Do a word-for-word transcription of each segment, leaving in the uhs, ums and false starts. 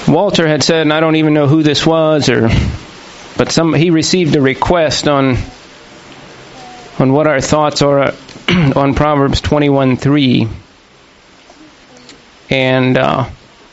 Walter had said, and I don't even know who this was, or but some he received a request on on what our thoughts are on Proverbs twenty-one three, and uh,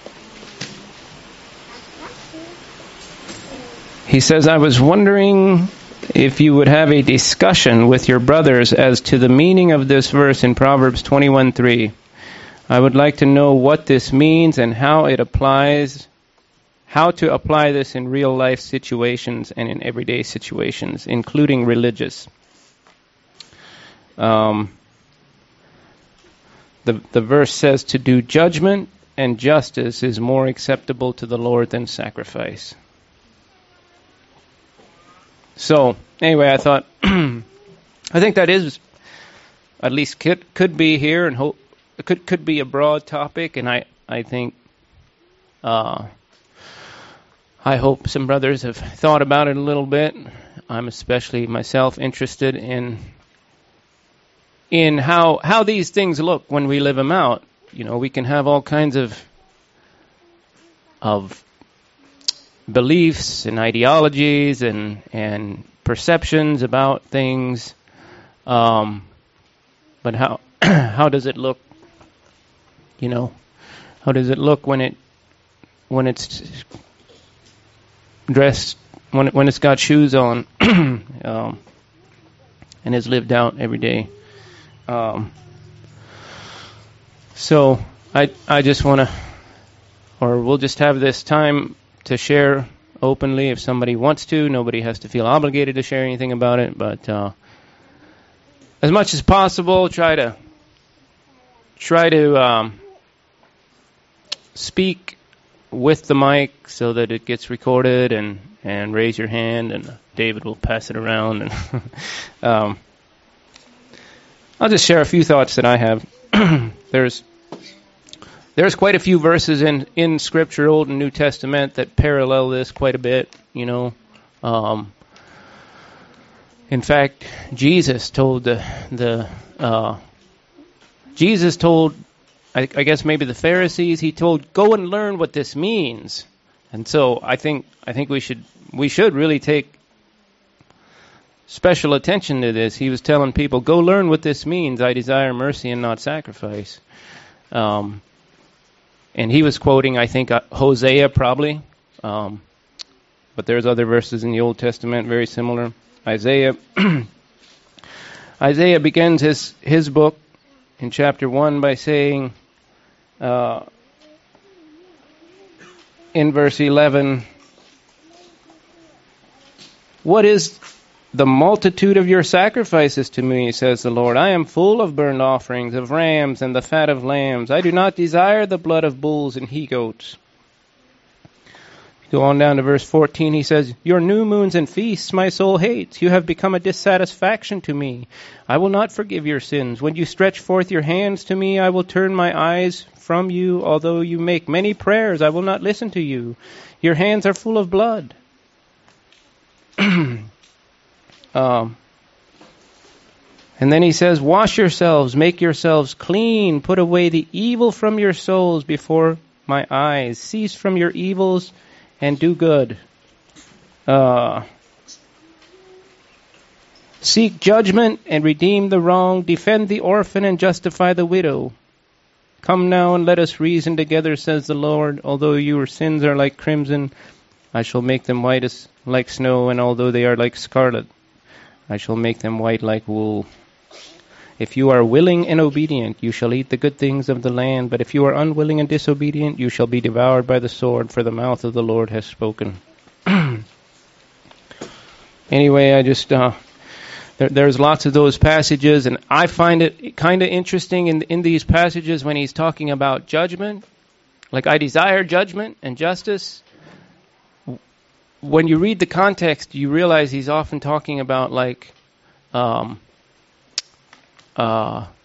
he says, I was wondering if you would have a discussion with your brothers as to the meaning of this verse in Proverbs twenty-one three. I would like to know what this means and how it applies, how to apply this in real life situations and in everyday situations, including religious. Um, the the verse says, to do judgment and justice is more acceptable to the Lord than sacrifice. So, anyway, I thought, I think that is, at least could, could be here, and hope, it could, could be a broad topic, and I, I think, uh, I hope some brothers have thought about it a little bit. I'm especially myself interested in in how how these things look when we live them out. You know, we can have all kinds of of beliefs and ideologies and and perceptions about things, um, but how how does it look? You know, how does it look when it when it's dressed, when it, when it's got shoes on, um, and is lived out every day? Um, so I I just want to, or we'll just have this time to share openly if somebody wants to. Nobody has to feel obligated to share anything about it, but uh, as much as possible, try to try to um, speak with the mic so that it gets recorded, and, and raise your hand, and David will pass it around. And um, I'll just share a few thoughts that I have. There's There's quite a few verses in, in Scripture, Old and New Testament, that parallel this quite a bit, you know. Um, in fact, Jesus told the, the uh, Jesus told, I, I guess maybe the Pharisees, he told, go and learn what this means. And so I think I think we should we should really take special attention to this. He was telling people, go learn what this means. I desire mercy and not sacrifice. Um And he was quoting, I think, uh, Hosea probably. Um, but there's other verses in the Old Testament very similar. Isaiah Isaiah begins his, his book in chapter one by saying, uh, in verse eleven, what is the multitude of your sacrifices to me, says the Lord? I am full of burnt offerings, of rams and the fat of lambs. I do not desire the blood of bulls and he-goats. Go on down to verse fourteen, he says, your new moons and feasts my soul hates. You have become a dissatisfaction to me. I will not forgive your sins. When you stretch forth your hands to me, I will turn my eyes from you. Although you make many prayers, I will not listen to you. Your hands are full of blood. Um, and then he says, wash yourselves, make yourselves clean, put away the evil from your souls before my eyes. Cease from your evils and do good. Uh, seek judgment and redeem the wrong. Defend the orphan and justify the widow. Come now and let us reason together, says the Lord. Although your sins are like crimson, I shall make them white as like snow, and although they are like scarlet, I shall make them white like wool. If you are willing and obedient, you shall eat the good things of the land. But if you are unwilling and disobedient, you shall be devoured by the sword, for the mouth of the Lord has spoken. Anyway, I just, uh, there, there's lots of those passages, and I find it kind of interesting in, in these passages when he's talking about judgment. Like, I desire judgment and justice. When you read the context, you realize he's often talking about, like, um, uh,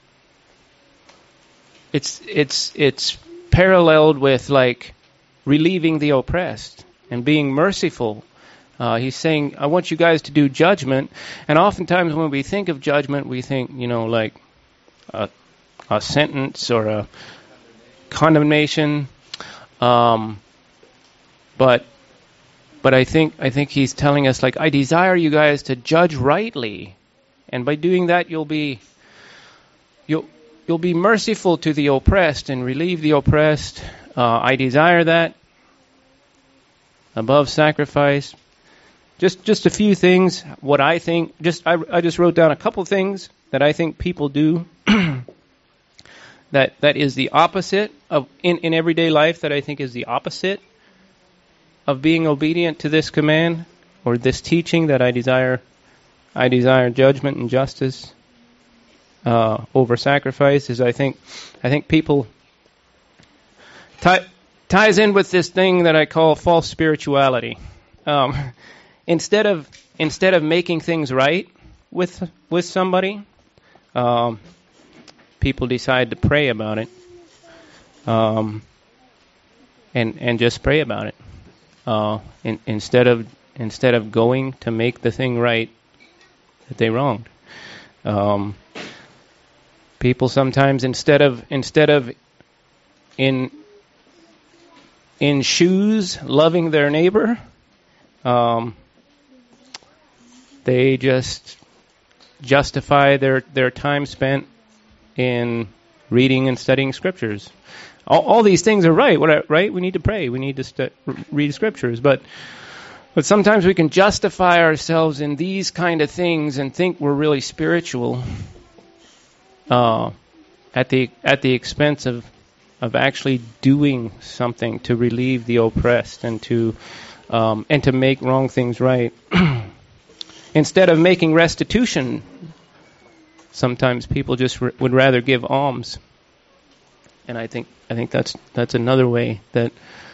it's it's it's paralleled with, like, relieving the oppressed and being merciful. Uh, he's saying, I want you guys to do judgment. And oftentimes when we think of judgment, we think, you know, like a, a sentence or a condemnation. Um but but I think I think he's telling us, like, I desire you guys to judge rightly, and by doing that you'll be you'll you'll be merciful to the oppressed and relieve the oppressed. Uh, I desire that above sacrifice. Just just a few things. What I think, just I, I just wrote down a couple things that I think people do that that is the opposite of in, in everyday life. That I think is the opposite of being obedient to this command or this teaching. That I desire, I desire judgment and justice uh, over sacrifice. Is I think I think people tie, ties in with this thing that I call false spirituality. Um, Instead of instead of making things right with with somebody, um, people decide to pray about it, um, and and just pray about it. Uh, in, instead of instead of going to make the thing right that they wronged. Um, people sometimes instead of instead of in in shoes loving their neighbor. Um, They just justify their, their time spent in reading and studying scriptures. All, all these things are right, right? We need to pray. We need to stu- read scriptures. But but sometimes we can justify ourselves in these kind of things and think we're really spiritual uh, at the at the expense of of actually doing something to relieve the oppressed and to um, and to make wrong things right. Instead of making restitution, sometimes people just r- would rather give alms, and I think I think that's that's another way that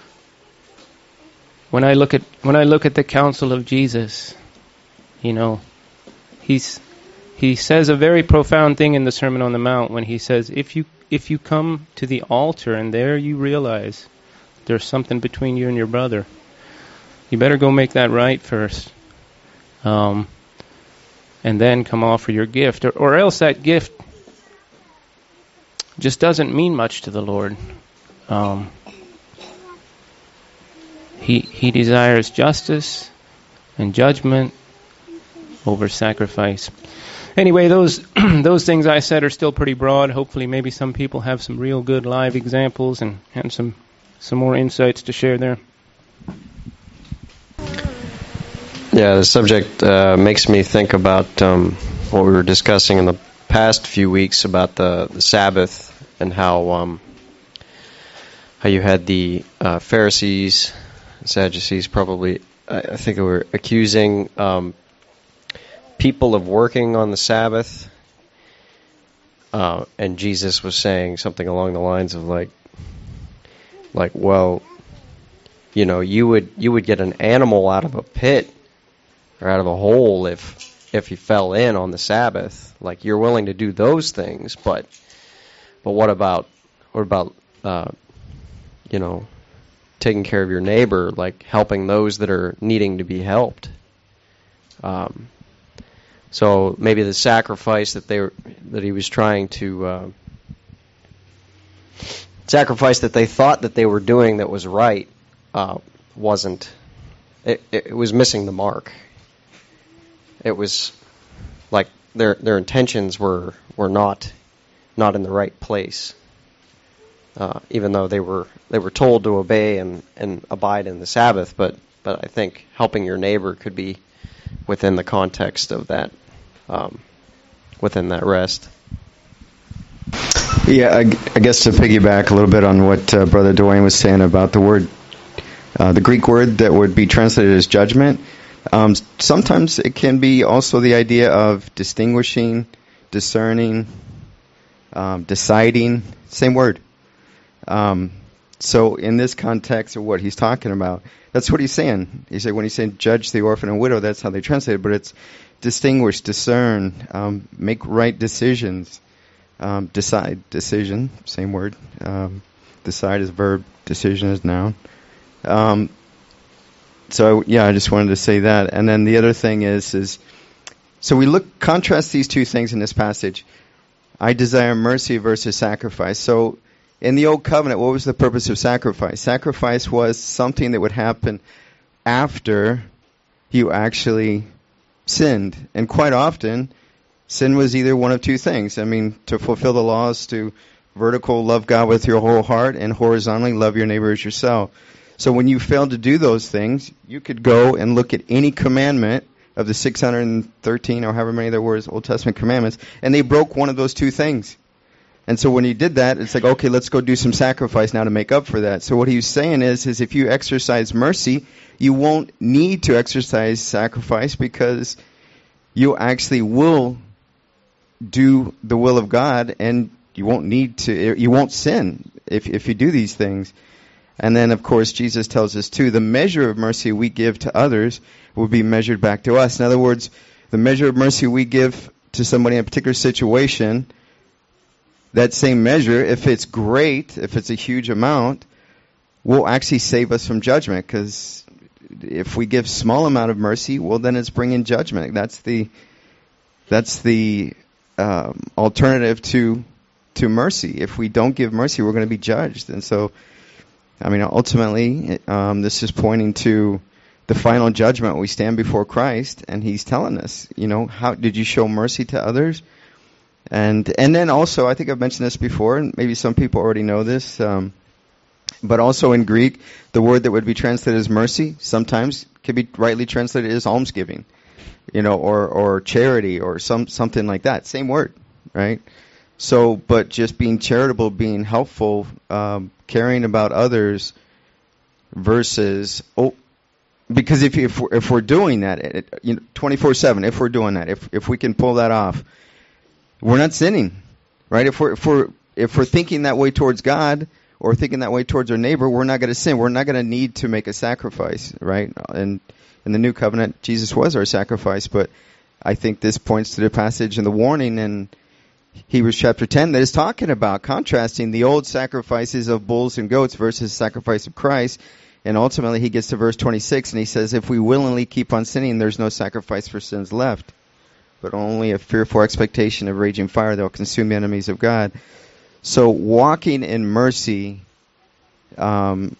when I look at when I look at the counsel of Jesus, you know, he's he says a very profound thing in the Sermon on the Mount when he says, if you if you come to the altar and there you realize there's something between you and your brother, you better go make that right first. Um, and then come offer your gift, or, or else that gift just doesn't mean much to the Lord. Um, he he desires justice and judgment over sacrifice. Anyway, those those things I said are still pretty broad. Hopefully, maybe some people have some real good live examples and, and some some more insights to share there. Yeah, the subject uh, makes me think about um, what we were discussing in the past few weeks about the, the Sabbath and how um, how you had the uh, Pharisees, Sadducees, probably I, I think they were accusing um, people of working on the Sabbath, uh, and Jesus was saying something along the lines of like, like, well, you know, you would you would get an animal out of a pit or out of a hole if if he fell in on the Sabbath. Like, you're willing to do those things, but but what about what about uh, you know, taking care of your neighbor, like helping those that are needing to be helped? Um, so maybe the sacrifice that they were, that he was trying to uh, sacrifice that they thought that they were doing that was right uh, wasn't. It, it was missing the mark. It was like their their intentions were, were not not in the right place. Uh, even though they were they were told to obey and, and abide in the Sabbath, but but I think helping your neighbor could be within the context of that, um, within that rest. Yeah, I, I guess to piggyback a little bit on what uh, Brother Dwayne was saying about the word, uh, the Greek word that would be translated as judgment. Um, sometimes it can be also the idea of distinguishing, discerning, um, deciding. Same word. Um, so in this context of what he's talking about, that's what he's saying. He said when he's saying judge the orphan and widow, that's how they translate it. But it's distinguish, discern, um, make right decisions, um, decide, decision, same word. Um, decide is verb, decision is noun. Um, So yeah, I just wanted to say that. And then the other thing is, is so we look contrast these two things in this passage. I desire mercy versus sacrifice. So In the Old Covenant, what was the purpose of sacrifice? Sacrifice was something that would happen after you actually sinned. And quite often, sin was either one of two things. I mean, to fulfill the laws, to vertical love God with your whole heart, and horizontally love your neighbor as yourself. So when you failed to do those things, you could go and look at any commandment of the six hundred thirteen or however many there were Old Testament commandments, and they broke one of those two things. And so when he did that, it's like, okay, let's go do some sacrifice now to make up for that. So what he's saying is, is if you exercise mercy, you won't need to exercise sacrifice, because you actually will do the will of God, and you won't need to, you won't sin if if you do these things. And then, of course, Jesus tells us too, the measure of mercy we give to others will be measured back to us. In other words, the measure of mercy we give to somebody in a particular situation, that same measure, if it's great, if it's a huge amount, will actually save us from judgment. Because if we give small amount of mercy, well, then it's bringing judgment. That's the that's the um, alternative to to mercy. If we don't give mercy, we're going to be judged. And so, I mean, ultimately, um, this is pointing to the final judgment. We stand before Christ, and He's telling us, you know, how did you show mercy to others? And and then also, I think I've mentioned this before, and maybe some people already know this, um, but also in Greek, the word that would be translated as mercy sometimes can be rightly translated as almsgiving, you know, or, or charity, or some something like that. Same word, right? So, but just being charitable, being helpful, um, caring about others, versus oh, because if if we're, if we're doing that, it, you know, twenty-four seven, if we're doing that, if if we can pull that off, we're not sinning, right? If we're if we're if we're thinking that way towards God, or thinking that way towards our neighbor, we're not going to sin. We're not going to need to make a sacrifice, right? And in the new covenant, Jesus was our sacrifice. But I think this points to the passage and the warning in Hebrews chapter ten that is talking about contrasting the old sacrifices of bulls and goats versus the sacrifice of Christ. And ultimately, he gets to verse twenty-six, and he says, if we willingly keep on sinning, there's no sacrifice for sins left, but only a fearful expectation of raging fire that will consume the enemies of God. So walking in mercy um,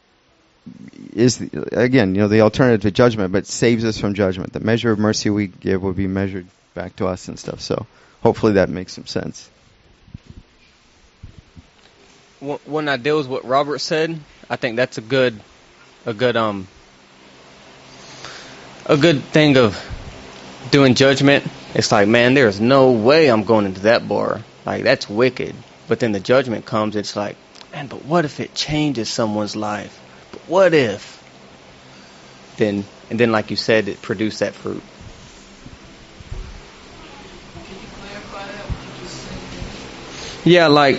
is, again, you know, the alternative to judgment, but saves us from judgment. The measure of mercy we give will be measured back to us and stuff. So hopefully that makes some sense. When I deal with what Robert said, I think that's a good, a good, um, a good thing of doing judgment. It's like, man, there's no way I'm going into that bar. Like, that's wicked. But then the judgment comes. It's like, man, but what if it changes someone's life? But what if? Then, and then, like you said, it produced that fruit. Can you clarify that? What you just said? Yeah, like,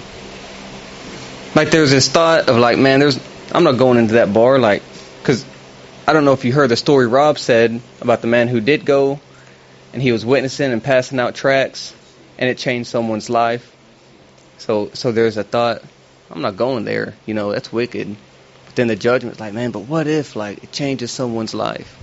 like there's this thought of like, man, there's, I'm not going into that bar, like, because I don't know if you heard the story Rob said about the man who did go, and he was witnessing and passing out tracts, and it changed someone's life. So, so there's a thought, I'm not going there. You know, that's wicked. But then the judgment's like, man, but what if, like, it changes someone's life?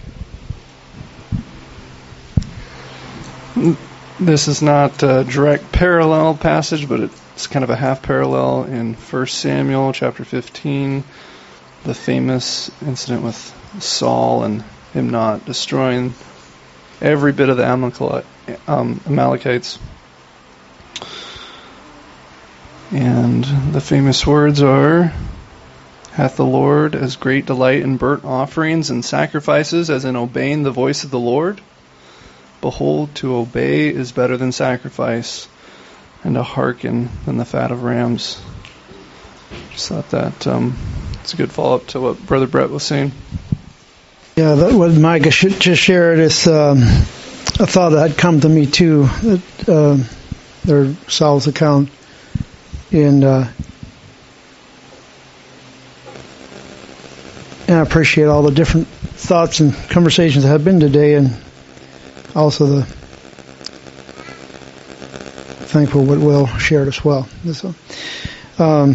This is not a direct parallel passage, but it's kind of a half parallel in First Samuel chapter fifteen, the famous incident with Saul and him not destroying every bit of the Amalekite, um, Amalekites. And the famous words are, hath the Lord as great delight in burnt offerings and sacrifices as in obeying the voice of the Lord? Behold, to obey is better than sacrifice, and to hearken than the fat of rams. Just thought that um, it's a good follow-up to what Brother Brett was saying. Yeah, that what Micah should just shared is um, a thought that had come to me too. That, uh, there, Saul's account, and uh, and I appreciate all the different thoughts and conversations that have been today, and also the thankful what Will shared as well. So, um,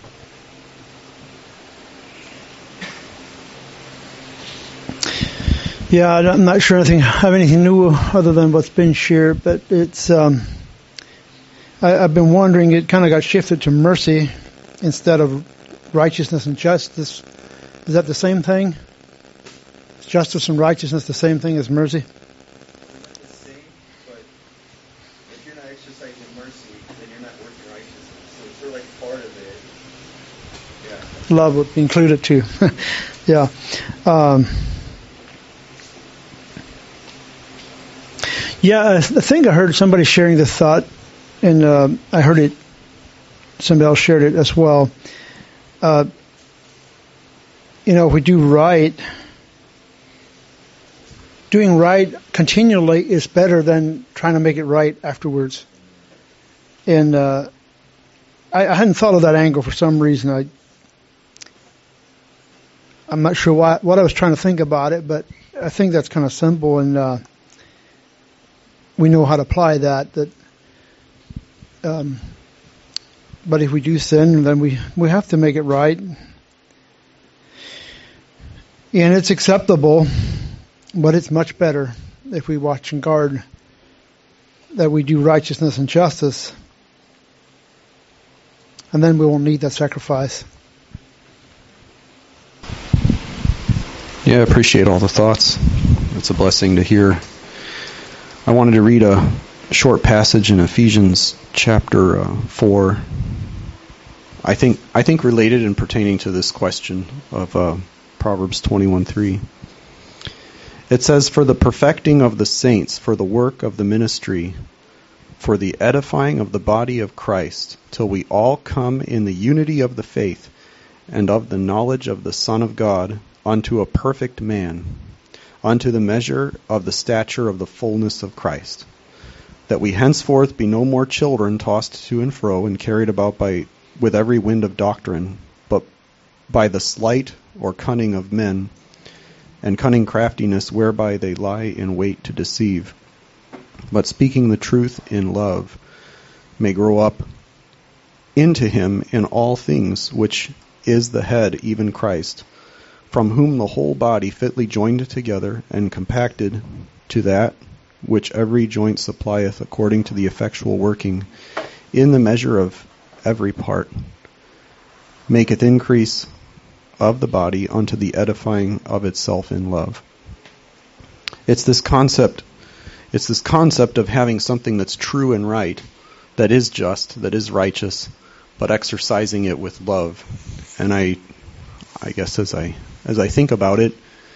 yeah, I'm not sure anything have anything new other than what's been shared, but it's um, I, I've been wondering. It kind of got shifted to mercy instead of righteousness and justice. Is that the same thing? Is justice and righteousness the same thing as mercy? The same, but if you're not exercising mercy, then you're not working righteousness. So it's sort of like part of it. Yeah. Love would be included too. yeah. Um, yeah, I think I heard somebody sharing this thought, and uh, I heard it, somebody else shared it as well. Uh, you know, if we do right, doing right continually is better than trying to make it right afterwards. And uh, I, I hadn't thought of that angle for some reason. I, I'm not sure why, what I was trying to think about it, but I think that's kind of simple, and uh, we know how to apply that. That, um, but if we do sin, then we, we have to make it right. And it's acceptable, but it's much better if we watch and guard that we do righteousness and justice, and then we won't need that sacrifice. Yeah, I appreciate all the thoughts. It's a blessing to hear. I wanted to read a short passage in Ephesians chapter uh, four. I think I think related and pertaining to this question of uh, Proverbs twenty-one three. It says, "For the perfecting of the saints, for the work of the ministry, for the edifying of the body of Christ, till we all come in the unity of the faith and of the knowledge of the Son of God, unto a perfect man, unto the measure of the stature of the fullness of Christ, that we henceforth be no more children tossed to and fro and carried about by with every wind of doctrine, but by the sleight or cunning of men, and cunning craftiness whereby they lie in wait to deceive, but speaking the truth in love, may grow up into him in all things, which is the head, even Christ, from whom the whole body fitly joined together and compacted to that which every joint supplieth according to the effectual working in the measure of every part, maketh increase of the body unto the edifying of itself in love." It's this concept, it's this concept of having something that's true and right, that is just, that is righteous, but exercising it with love. And I, I guess as I as I think about it,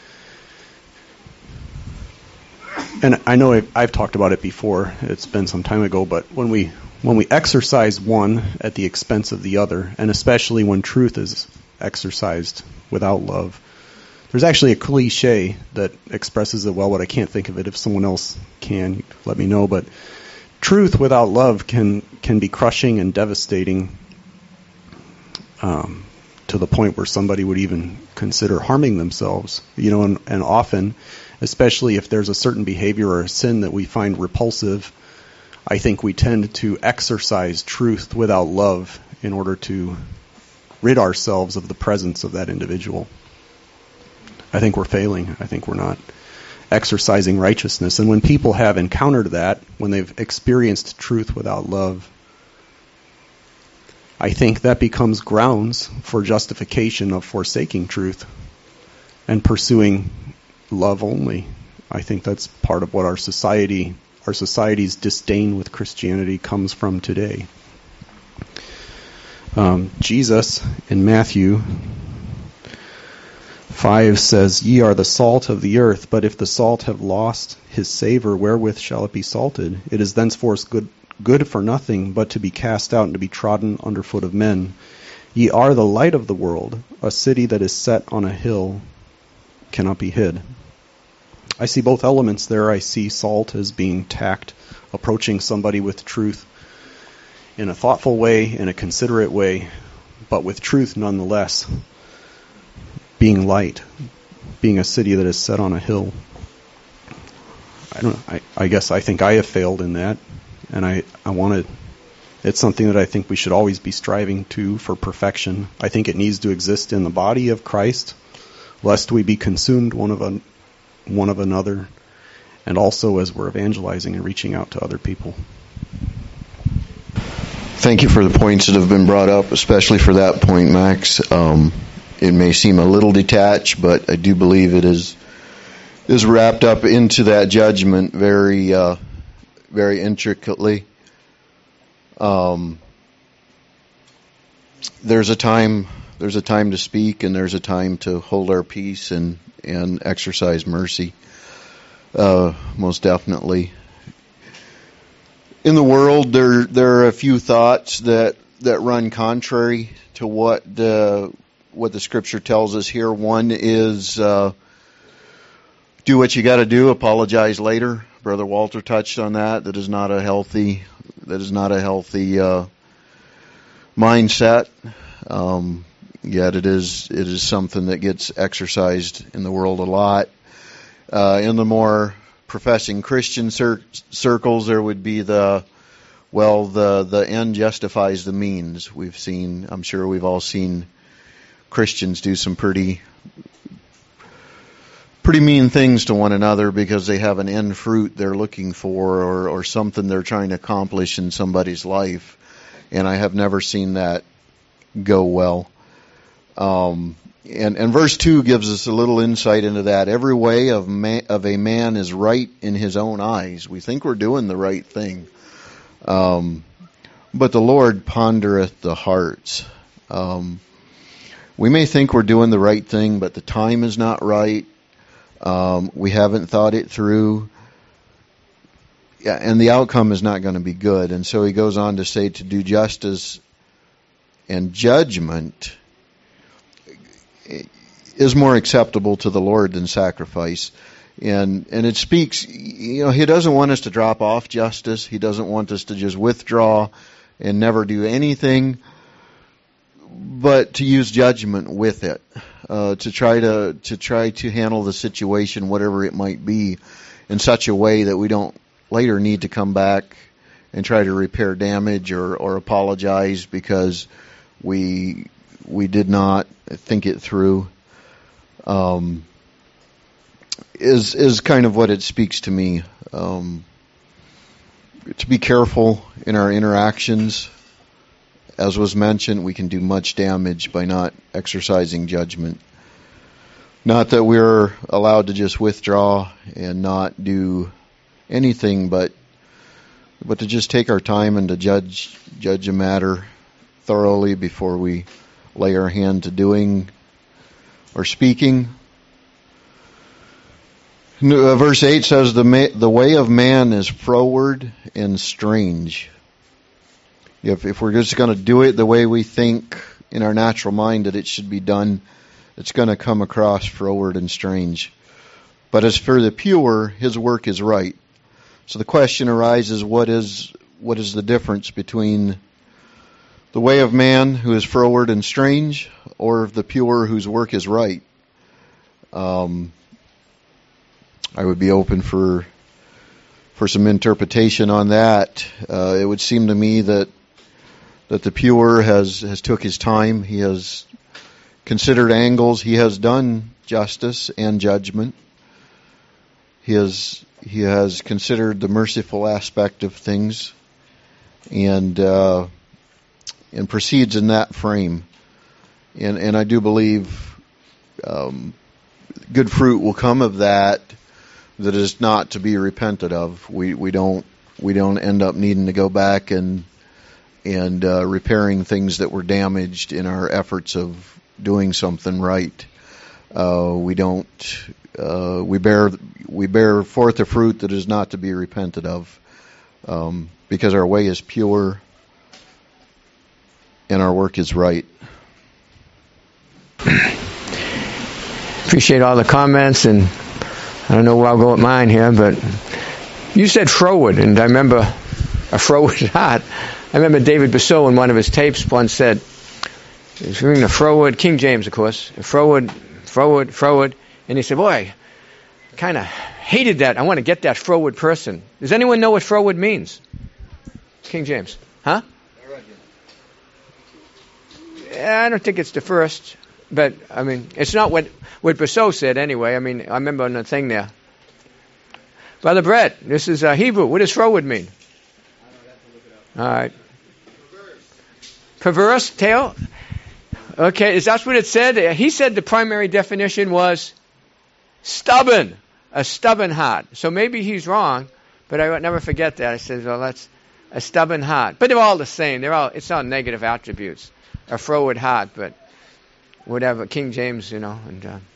and I know I've, I've talked about it before, it's been some time ago, but when we when we exercise one at the expense of the other, and especially when truth is exercised without love, there's actually a cliche that expresses it well, but I can't think of it. If someone else can, let me know. But truth without love can can be crushing and devastating, um, to the point where somebody would even consider harming themselves. You know, and, and often, especially if there's a certain behavior or a sin that we find repulsive, I think we tend to exercise truth without love in order to rid ourselves of the presence of that individual. I think we're failing. I think we're not exercising righteousness. And when people have encountered that, when they've experienced truth without love, I think that becomes grounds for justification of forsaking truth and pursuing love only. I think that's part of what our society, our society's disdain with Christianity comes from today. Um, Jesus in Matthew five says, "Ye are the salt of the earth, but if the salt have lost his savor, wherewith shall it be salted? It is thenceforth good good for nothing, but to be cast out and to be trodden under foot of men. Ye are the light of the world. A city that is set on a hill cannot be hid." I see both elements there. I see salt as being tact, approaching somebody with truth in a thoughtful way, in a considerate way, but with truth nonetheless. Being light, being a city that is set on a hill. I don't. I, I guess I think I have failed in that, and I I want to. It's something that I think we should always be striving to for perfection. I think it needs to exist in the body of Christ, lest we be consumed one of a, one of another, and also as we're evangelizing and reaching out to other people. Thank you for the points that have been brought up, especially for that point, Max. Um, it may seem a little detached, but I do believe it is is wrapped up into that judgment very, uh, very intricately. Um, there's a time, there's a time to speak, and there's a time to hold our peace and and exercise mercy. Uh, most definitely. In the world, there there are a few thoughts that, that run contrary to what the what the Scripture tells us here. One is uh, do what you got to do, apologize later. Brother Walter touched on that. That is not a healthy that is not a healthy uh, mindset. Um, yet it is it is something that gets exercised in the world a lot. Uh, in the more professing Christian cir- circles, there would be the, well, the, the end justifies the means. We've seen, I'm sure we've all seen Christians do some pretty, pretty mean things to one another because they have an end fruit they're looking for, or, or something they're trying to accomplish in somebody's life. And I have never seen that go well. Um, And, and verse two gives us a little insight into that. Every way of, man, of a man is right in his own eyes. We think we're doing the right thing. Um, but the Lord pondereth the hearts. Um, we may think we're doing the right thing, but the time is not right. Um, we haven't thought it through. Yeah, and the outcome is not going to be good. And so he goes on to say to do justice and judgment is more acceptable to the Lord than sacrifice. And and it speaks, you know, he doesn't want us to drop off justice. He doesn't want us to just withdraw and never do anything, but to use judgment with it, uh, to try to to try to handle the situation, whatever it might be, in such a way that we don't later need to come back and try to repair damage or, or apologize because we we did not think it through. Um, is is kind of what it speaks to me. Um, to be careful in our interactions. As was mentioned, we can do much damage by not exercising judgment. Not that we're allowed to just withdraw and not do anything, but but to just take our time and to judge judge a matter thoroughly before we lay our hand to doing or speaking. Verse eight says, the ma- the way of man is froward and strange. If, if we're just going to do it the way we think in our natural mind that it should be done, it's going to come across froward and strange. But as for the pure, his work is right. So the question arises, what is what is the difference between the way of man who is froward and strange, or the pure whose work is right? Um, I would be open for for some interpretation on that. Uh, it would seem to me that that the pure has, has took his time. He has considered angles. He has done justice and judgment. He has he has considered the merciful aspect of things, and uh, and proceeds in that frame. And and I do believe um, good fruit will come of that. That is not to be repented of. We we don't we don't end up needing to go back and and uh, repairing things that were damaged in our efforts of doing something right. Uh, we don't. Uh, we bear we bear forth a fruit that is not to be repented of, um, because our way is pure and our work is right. Appreciate all the comments, and I don't know where I'll go with mine here, but you said froward, and I remember a froward heart. I remember David Basso in one of his tapes once said, he was reading a froward, King James, of course, a froward, froward, froward, and he said, boy, I kind of hated that. I want to get that froward person. Does anyone know what froward means? King James. Huh? I don't think it's the first, but, I mean, it's not what, what Basso said anyway. I mean, I remember on the thing there. Brother Brett, this is uh, Hebrew. What does froward mean? All right. Perverse, Teo? Okay, is that what it said? He said the primary definition was stubborn, a stubborn heart. So maybe he's wrong, but I would never forget that. I said, well, that's a stubborn heart. But they're all the same. They're all, it's all negative attributes. A froward heart, but whatever. King James, you know. And uh,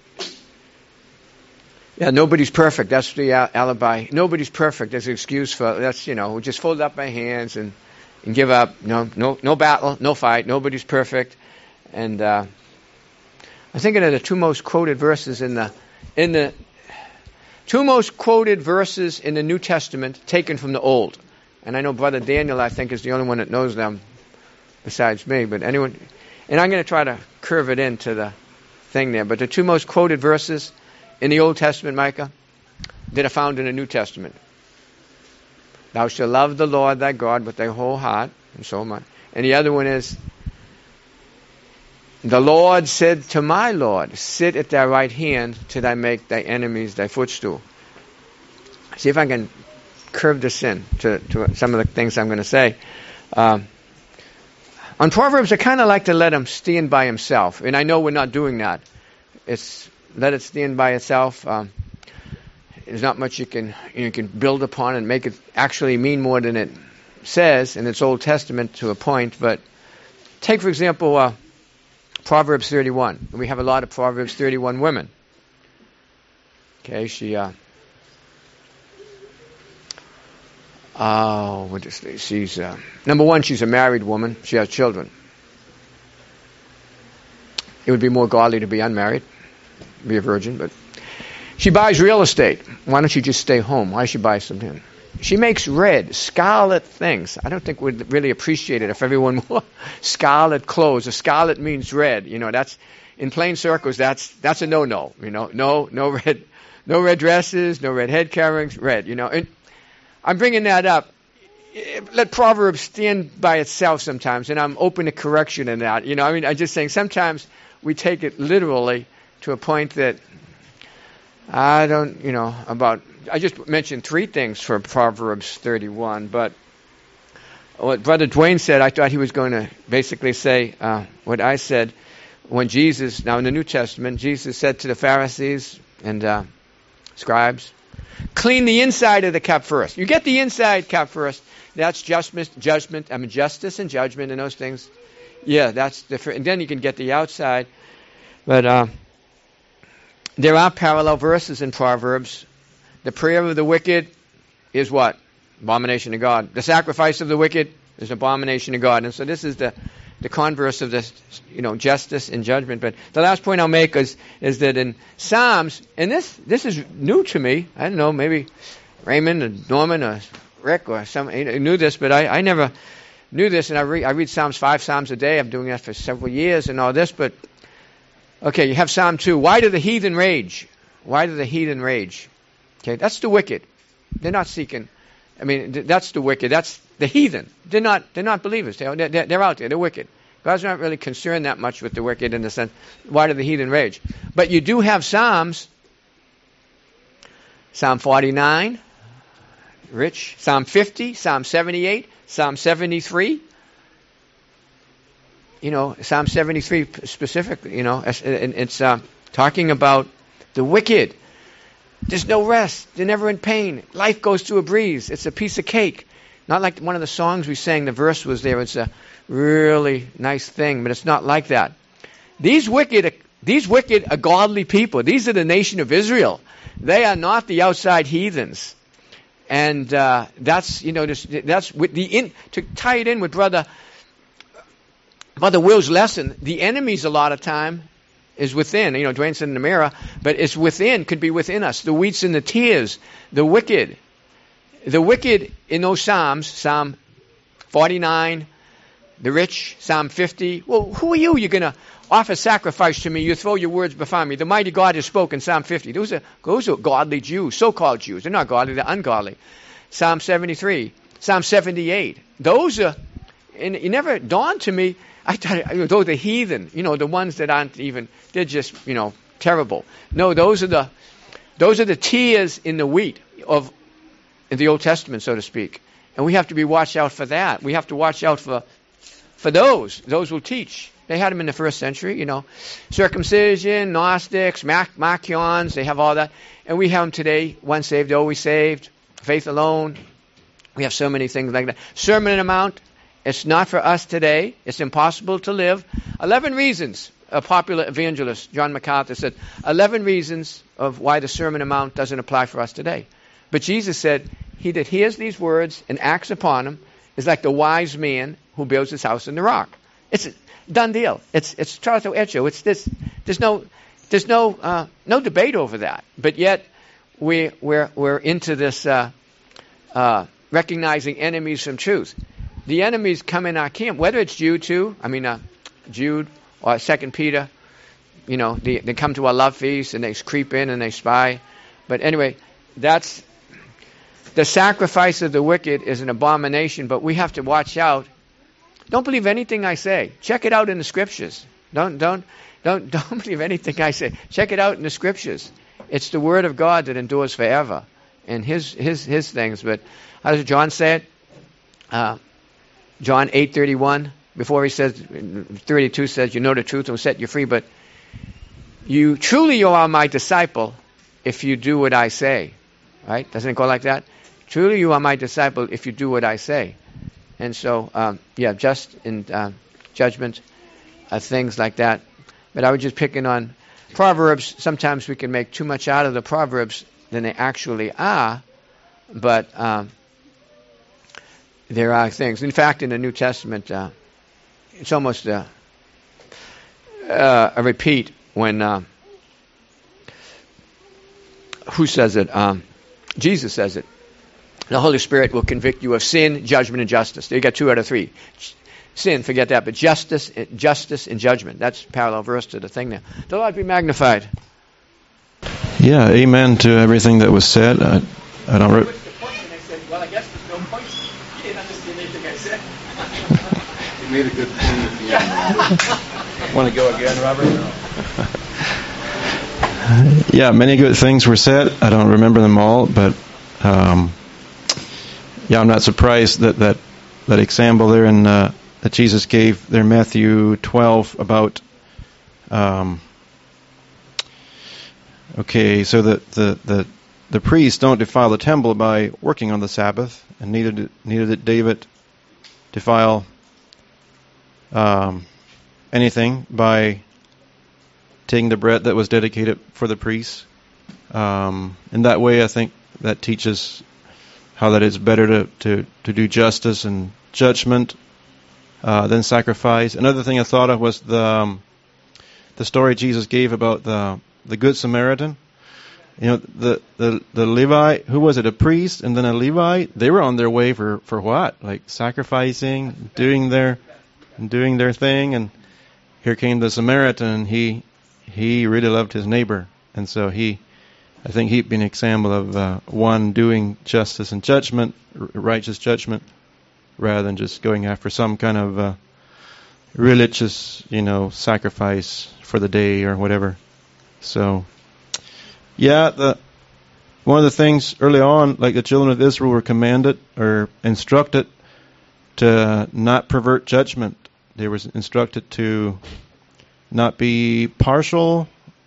yeah, nobody's perfect. That's the al- alibi. Nobody's perfect. There's an excuse for, that's, you know, we just fold up my hands and, and give up. No, no, no battle, no fight. Nobody's perfect. And uh, I'm thinking of the two most quoted verses in the in the two most quoted verses in the New Testament taken from the Old. And I know Brother Daniel, I think, is the only one that knows them besides me. But anyone, and I'm going to try to curve it into the thing there. But the two most quoted verses in the Old Testament, Micah, that are found in the New Testament. Thou shalt love the Lord thy God with thy whole heart, and so much. And the other one is, the Lord said to my Lord, sit at thy right hand till I make thy enemies thy footstool. See if I can curve this in to, to some of the things I'm going to say. Um, on Proverbs, I kind of like to let him stand by himself. And I know we're not doing that. It's let it stand by itself. Um, there's not much you can you can build upon and make it actually mean more than it says in its Old Testament to a point. But take, for example, uh, Proverbs thirty-one. We have a lot of Proverbs thirty-one women. Okay, she, uh, oh, what is this? She's, uh, number one, she's a married woman. She has children. It would be more godly to be unmarried, be a virgin, but she buys real estate. Why don't you just stay home? Why should she buy something? She makes red, scarlet things. I don't think we'd really appreciate it if everyone wore scarlet clothes. A scarlet means red. You know, that's in plain circles. That's that's a no-no. You know, no no red, no red dresses, no red head coverings. Red. You know, and I'm bringing that up. Let Proverbs stand by itself sometimes, and I'm open to correction in that. You know, I mean, I'm just saying sometimes we take it literally to a point that I don't, you know, about. I just mentioned three things for Proverbs thirty-one, but what Brother Dwayne said, I thought he was going to basically say uh, what I said when Jesus, now in the New Testament, Jesus said to the Pharisees and uh, scribes, clean the inside of the cup first. You get the inside cup first. That's judgment, judgment, I mean justice and judgment and those things. Yeah, that's different. And then you can get the outside. But uh, there are parallel verses in Proverbs. The prayer of the wicked is what? Abomination to God. The sacrifice of the wicked is an abomination to God. And so this is the, the converse of this, you know, justice and judgment. But the last point I'll make is, is that in Psalms, and this this is new to me. I don't know, maybe Raymond or Norman or Rick or some knew this, but I, I never knew this. And I, re, I read Psalms five Psalms a day. I'm doing that for several years and all this. But, okay, you have Psalm two. Why do the heathen rage? Why do the heathen rage? Okay, that's the wicked. They're not seeking. I mean, th- that's the wicked. That's the heathen. They're not. They're not believers. They're, they're, they're out there. They're wicked. God's not really concerned that much with the wicked in the sense. Why do the heathen rage? But you do have Psalms. Psalm forty-nine, rich. Psalm fifty. Psalm seventy-eight. Psalm seventy-three. You know, Psalm seventy-three specifically. You know, and it's uh, talking about the wicked. There's no rest. They're never in pain. Life goes through a breeze. It's a piece of cake. Not like one of the songs we sang, the verse was there. It's a really nice thing, but it's not like that. These wicked, these wicked are godly people. These are the nation of Israel. They are not the outside heathens. And uh, that's, you know, this, that's with the in, to tie it in with brother, brother Will's lesson. The enemies a lot of time is within. You know, Dwayne said in the mirror, but it's within, could be within us. The wheats and the tears, the wicked. The wicked in those Psalms, Psalm forty-nine, the rich, Psalm fifty. Well, who are you? You're going to offer sacrifice to me. You throw your words before me. The mighty God has spoken, Psalm fifty. Those are, those are godly Jews, so-called Jews. They're not godly, they're ungodly. Psalm seventy-three, Psalm seventy-eight. Those are, and it never dawned to me, I thought, those are heathen, you know, the ones that aren't even, they're just, you know, terrible. No, those are the, those are the tears in the wheat of in the Old Testament, so to speak. And we have to be watch out for that. We have to watch out for for those. Those will teach. They had them in the first century, you know. Circumcision, Gnostics, Mac- Marcions, they have all that. And we have them today. Once saved, always saved. Faith alone. We have so many things like that. Sermon on the Mount. It's not for us today. It's impossible to live. Eleven reasons. A popular evangelist, John MacArthur, said, eleven reasons of why the Sermon on the Mount doesn't apply for us today. But Jesus said, he that hears these words and acts upon them is like the wise man who builds his house on the rock. It's a done deal. It's it's trato hecho. It's this. There's no there's no uh, no debate over that. But yet we we're we're into this uh, uh, recognizing enemies from truth. The enemies come in our camp, whether it's Jude too. I mean uh, Jude or Second Peter. You know, they they come to our love feast and they creep in and they spy. But anyway, that's the sacrifice of the wicked is an abomination. But we have to watch out. Don't believe anything I say. Check it out in the scriptures. Don't don't don't don't believe anything I say. Check it out in the scriptures. It's the word of God that endures forever, and his his his things. But how does John say it? Uh, John eight thirty one. Before he says thirty two says, "You know the truth will set you free." But you truly you are my disciple if you do what I say. Right? Doesn't it go like that? Truly you are my disciple if you do what I say. And so, um, yeah, just in uh, judgment, uh, things like that. But I was just picking on Proverbs. Sometimes we can make too much out of the Proverbs than they actually are. But um, there are things. In fact, in the New Testament, uh, it's almost a, uh, a repeat when, uh, who says it? Um, Jesus says it. The Holy Spirit will convict you of sin, judgment, and justice. There you got two out of three. Sin, forget that, but justice, justice and judgment. That's parallel verse to the thing there. The Lord be magnified. Yeah, amen to everything that was said. I, I don't. Re- Well, I guess there's no point. You didn't understand anything I said. You made a good point at the end. Want to go again, Robert? No. Yeah, many good things were said. I don't remember them all, but. Um, Yeah, I'm not surprised that that, that example there in uh, that Jesus gave there in Matthew twelve about. Um, okay, so the, the the the priests don't defile the temple by working on the Sabbath, and neither did, neither did David defile um, anything by taking the bread that was dedicated for the priests. Um, in that way, I think that teaches how that it's better to, to, to do justice and judgment uh, than sacrifice. Another thing I thought of was the um, the story Jesus gave about the the Good Samaritan. You know, the, the, the Levite, who was it, a priest and then a Levite? They were on their way for, for what? Like sacrificing, doing their doing their thing, and here came the Samaritan, and he he really loved his neighbor, and so he. I think he'd be an example of uh, one doing justice and judgment, r- righteous judgment, rather than just going after some kind of uh, religious, you know, sacrifice for the day or whatever. So, yeah, the one of the things early on, like the children of Israel were commanded or instructed to not pervert judgment. They were instructed to not be partial.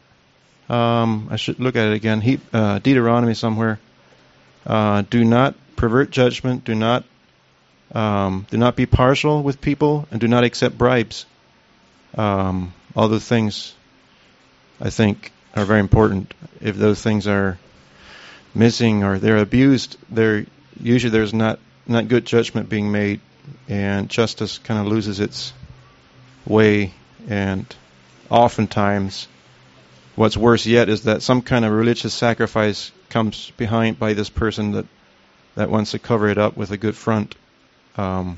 Um, I should look at it again. He, uh, Deuteronomy somewhere. Uh, do not pervert judgment. Do not um, do not be partial with people, and do not accept bribes. Um, all those things, I think, are very important. If those things are missing or they're abused, there usually there's not not good judgment being made, and justice kind of loses its way, and oftentimes. What's worse yet is that some kind of religious sacrifice comes behind by this person that, that wants to cover it up with a good front. Um,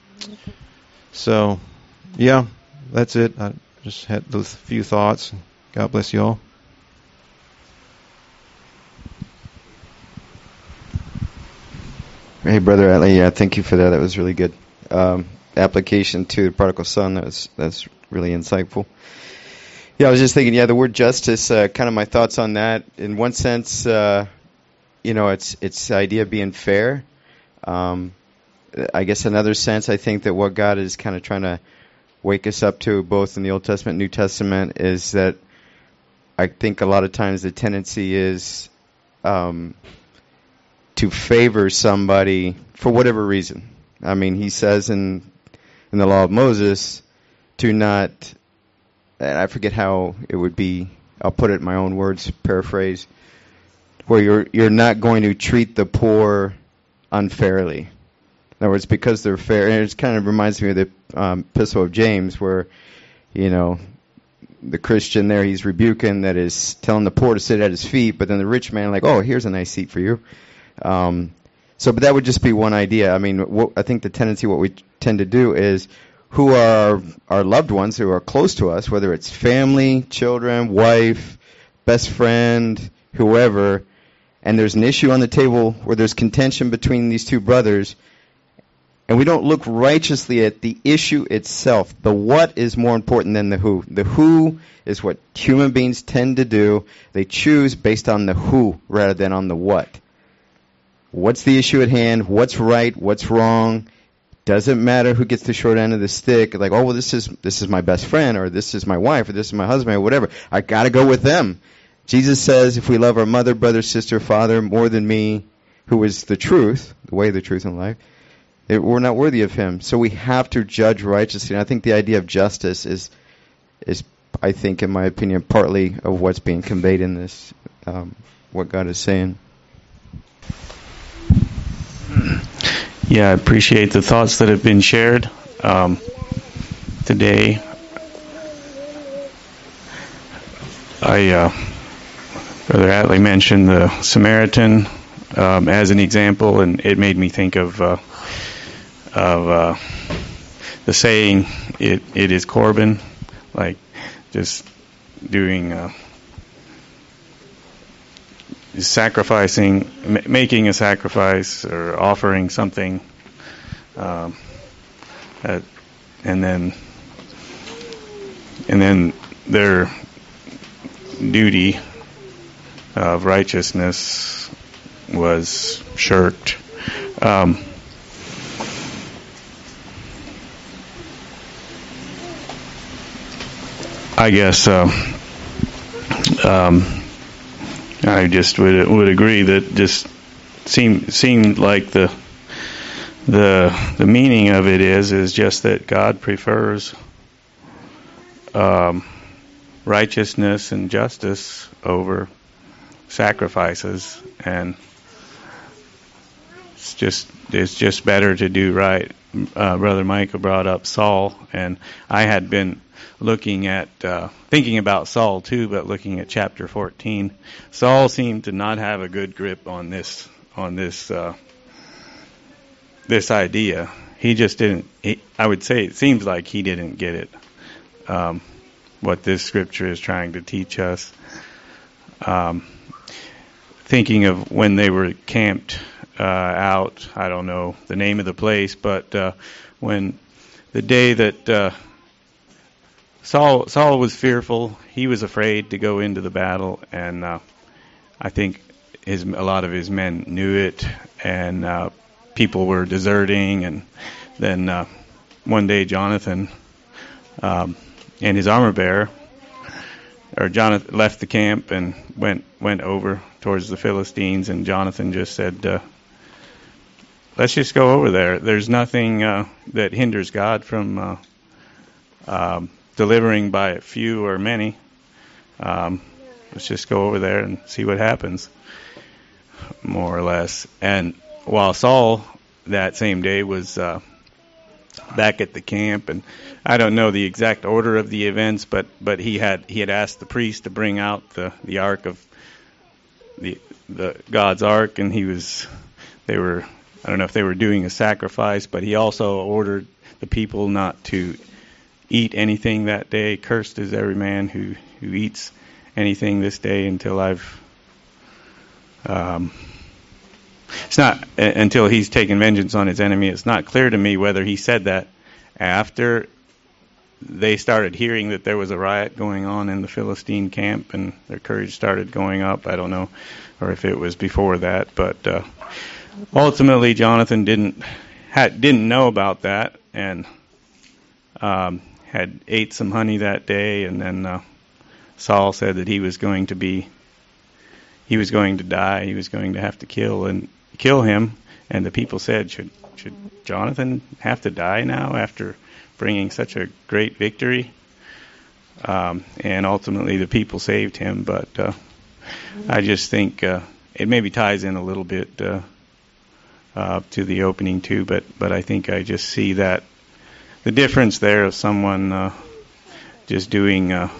so, yeah, that's it. I just had those few thoughts. God bless you all. Hey, Brother Atley, yeah, thank you for that. That was really good. Um, application to the prodigal son, that was, that's really insightful. Yeah, I was just thinking, yeah, the word justice, uh, kind of my thoughts on that. In one sense, uh, you know, it's it's the idea of being fair. Um, I guess another sense, I think that what God is kind of trying to wake us up to, both in the Old Testament and New Testament, is that I think a lot of times the tendency is um, to favor somebody for whatever reason. I mean, he says in in the law of Moses to not, and I forget how it would be, I'll put it in my own words, paraphrase, where you're you're not going to treat the poor unfairly. In other words, because they're fair. And it kind of reminds me of the um, Epistle of James, where, you know, the Christian there, he's rebuking, that is telling the poor to sit at his feet, but then the rich man, like, oh, here's a nice seat for you. Um, so, but that would just be one idea. I mean, what, I think the tendency, what we tend to do is, who are our, our loved ones who are close to us, whether it's family, children, wife, best friend, whoever, and there's an issue on the table where there's contention between these two brothers, and we don't look righteously at the issue itself. The what is more important than the who. The who is what human beings tend to do. They choose based on the who rather than on the what. What's the issue at hand? What's right? What's wrong? Doesn't matter who gets the short end of the stick. Like, oh, well, this is this is my best friend, or this is my wife, or this is my husband, or whatever. I got to go with them. Jesus says, if we love our mother, brother, sister, father more than me, who is the truth, the way, the truth, and life, it, we're not worthy of him. So we have to judge righteously. And I think the idea of justice is, is I think, in my opinion, partly of what's being conveyed in this, um, what God is saying. Yeah, I appreciate the thoughts that have been shared um, today. I, uh, Brother Atlee mentioned the Samaritan um, as an example, and it made me think of uh, of uh, the saying, "It it is Corban," like just doing. Uh, sacrificing, m- making a sacrifice or offering something, um, uh, and then and then their duty of righteousness was shirked. Um, I guess. Uh, um, I just would would agree that just seemed seemed like the the the meaning of it is is just that God prefers um, righteousness and justice over sacrifices, and it's just it's just better to do right. Uh, Brother Micah brought up Saul, and I had been looking at, uh, thinking about Saul too, but looking at chapter fourteen. Saul seemed to not have a good grip on this, on this, uh, this idea. He just didn't, he, I would say it seems like he didn't get it, um, what this scripture is trying to teach us. Um, thinking of when they were camped uh, out, I don't know the name of the place, but uh, when the day that uh, Saul Saul was fearful. He was afraid to go into the battle, and uh, I think his a lot of his men knew it, and uh, people were deserting. And then uh, one day, Jonathan um, and his armor bearer, or Jonathan, left the camp and went went over towards the Philistines, and Jonathan just said, uh, "Let's just go over there. There's nothing uh, that hinders God from." Uh, um, delivering by a few or many. Um, let's just go over there and see what happens, more or less. And while Saul that same day was uh, back at the camp, and I don't know the exact order of the events, but but he had he had asked the priest to bring out the, the ark of the the God's ark, and he was they were I don't know if they were doing a sacrifice, but he also ordered the people not to eat anything that day. Cursed is every man who, who eats anything this day until I've um, it's not uh, until he's taken vengeance on his enemy. It's not clear to me whether he said that after they started hearing that there was a riot going on in the Philistine camp and their courage started going up. I don't know, or if it was before that, but uh, ultimately Jonathan didn't had didn't know about that, and um, had ate some honey that day, and then uh, Saul said that he was going to be, he was going to die, he was going to have to kill and kill him, and the people said, should should Jonathan have to die now after bringing such a great victory? Um, and ultimately the people saved him, but uh, I just think uh, it maybe ties in a little bit uh, uh, to the opening too, but, but I think I just see that the difference there of someone uh, just doing, uh,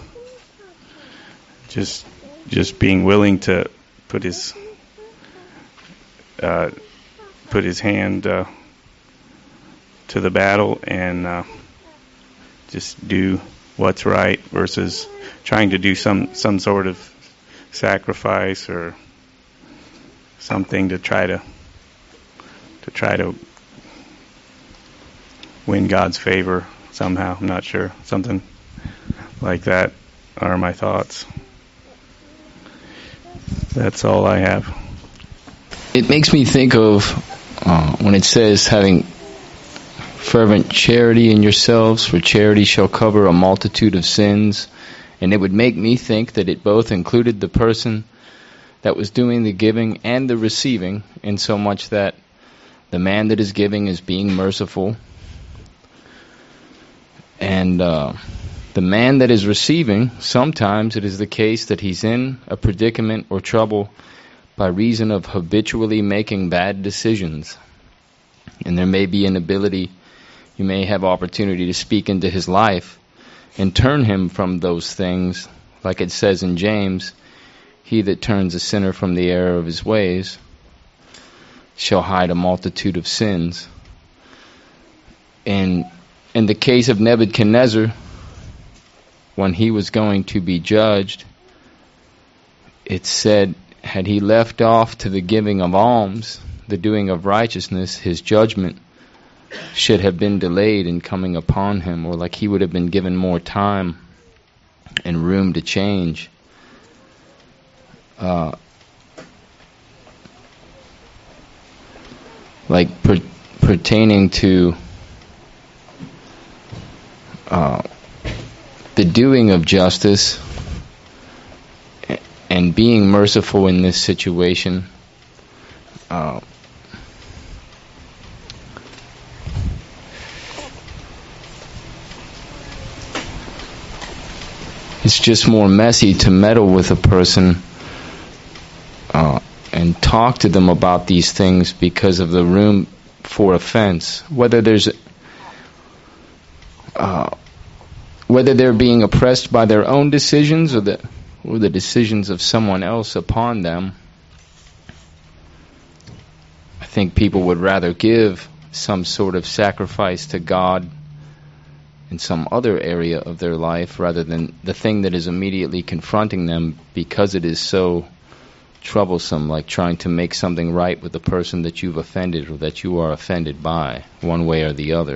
just just being willing to put his uh, put his hand uh, to the battle and uh, just do what's right versus trying to do some, some sort of sacrifice or something to try to to try to win God's favor somehow. I'm not sure. Something like that are my thoughts. That's all I have. It makes me think of uh, when it says having fervent charity in yourselves, for charity shall cover a multitude of sins. And it would make me think that it both included the person that was doing the giving and the receiving, in so much that the man that is giving is being merciful, and uh, the man that is receiving, sometimes it is the case that he's in a predicament or trouble by reason of habitually making bad decisions. And there may be an ability, you may have opportunity to speak into his life and turn him from those things, like it says in James, he that turns a sinner from the error of his ways shall hide a multitude of sins. And in the case of Nebuchadnezzar, when he was going to be judged, it said, had he left off to the giving of alms, the doing of righteousness, his judgment should have been delayed in coming upon him, or like he would have been given more time and room to change. Uh, like per, pertaining to uh, the doing of justice and being merciful in this situation. Uh, it's just more messy to meddle with a person uh, and talk to them about these things because of the room for offense. Whether there's uh, whether they're being oppressed by their own decisions or the or the decisions of someone else upon them, I think people would rather give some sort of sacrifice to God in some other area of their life rather than the thing that is immediately confronting them, because it is so troublesome, like trying to make something right with the person that you've offended or that you are offended by, one way or the other.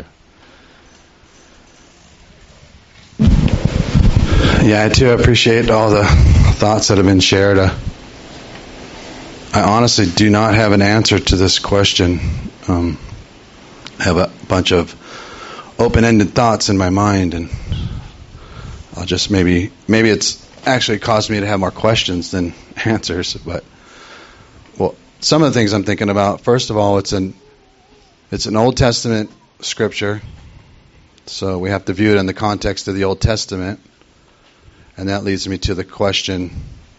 Yeah, I too appreciate all the thoughts that have been shared. Uh, I honestly do not have an answer to this question. Um, I have a bunch of open-ended thoughts in my mind, and I'll just maybe maybe it's actually caused me to have more questions than answers. But well, some of the things I'm thinking about. First of all, it's an it's an Old Testament scripture, so we have to view it in the context of the Old Testament. And that leads me to the question,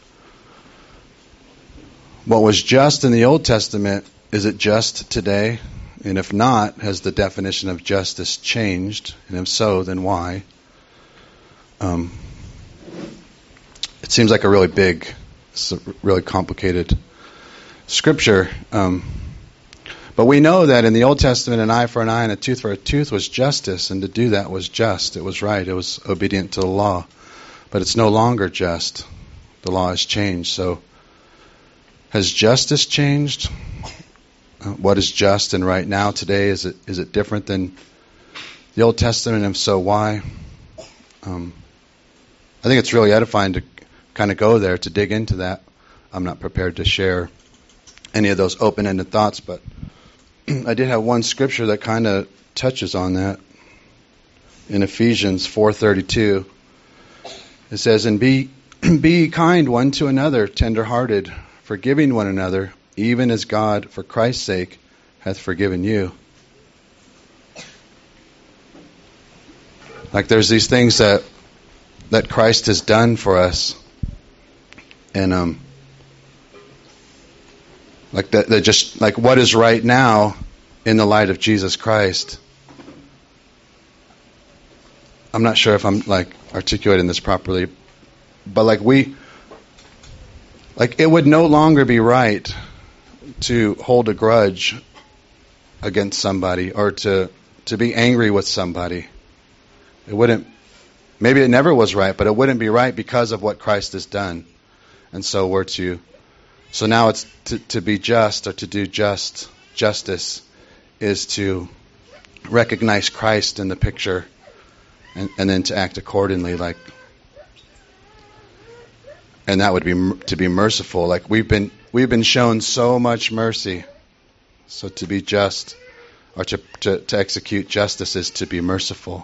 what was just in the Old Testament, is it just today? And if not, has the definition of justice changed? And if so, then why? Um, it seems like a really big, it's a really complicated scripture. Um, but we know that in the Old Testament, an eye for an eye and a tooth for a tooth was justice, and to do that was just. It was right. It was obedient to the law. But it's no longer just. The law has changed. So has justice changed? Uh, what is just and right now today? Is it is it different than the Old Testament? And if so, why? Um, I think it's really edifying to kind of go there, to dig into that. I'm not prepared to share any of those open-ended thoughts, but I did have one scripture that kind of touches on that. In Ephesians four thirty-two, it says, "And be be kind one to another, tender-hearted, forgiving one another, even as God, for Christ's sake, hath forgiven you." Like there's these things that that Christ has done for us, and um, like that, that just like what is right now in the light of Jesus Christ. I'm not sure if I'm like articulating this properly, but like we, like it would no longer be right to hold a grudge against somebody or to to be angry with somebody. It wouldn't. Maybe it never was right, but it wouldn't be right because of what Christ has done. And so we're to. So now it's to, to be just or to do just justice is to recognize Christ in the picture. And, and then to act accordingly, like, and that would be to be merciful. Like we've been we've been shown so much mercy, so to be just or to to, to execute justice is to be merciful.